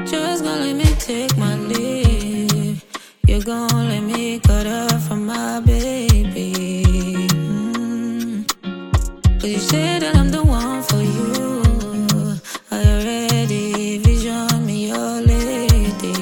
Just gonna let me take my leave. You're gonna let me cut off from my baby. Cause you say that I'm the one for you. I already vision me your lady.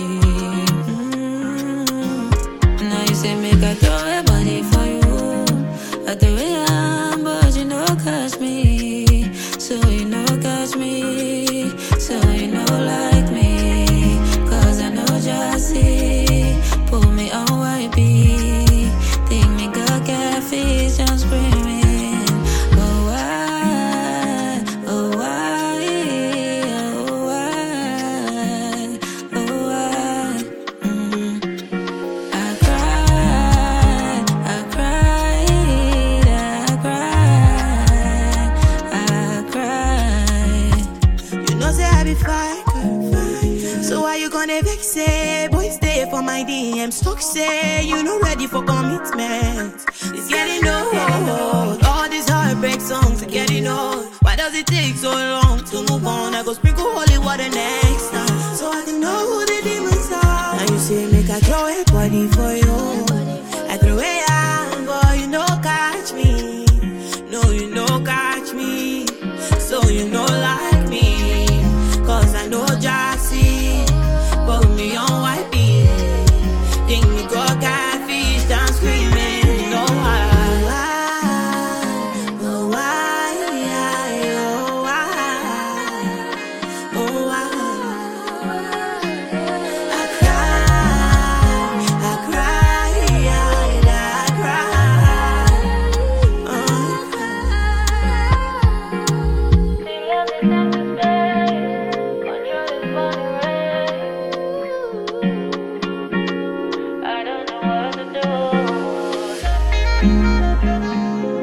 Now you say make I throw a body for you. I throw it on, but you know catch me. So you know catch me. So you know like me. Cause I know just see. Pull me on white beat. Think me got catfish, I'm screaming. Oh why, oh why, oh why, oh why. I cried, I cried, I cried. You know say I be fine, so why you gonna vex say? Boy stay for my DMs, talk say you not ready for commitment. It's getting old, all these heartbreak songs are getting old. Why does it take so long to move on? I go sprinkle holy water next time, so I can know who the demons are. Now you say make I throw a body for you. I throw it out, boy you know catch me. No you know catch me. So you know like me. Cause I know Jassy. Put me on white beat. Think me go catfish, I'm screaming. You know why? Oh why? Oh why? Oh why? I cry, I cry, I cry. I don't know what to do.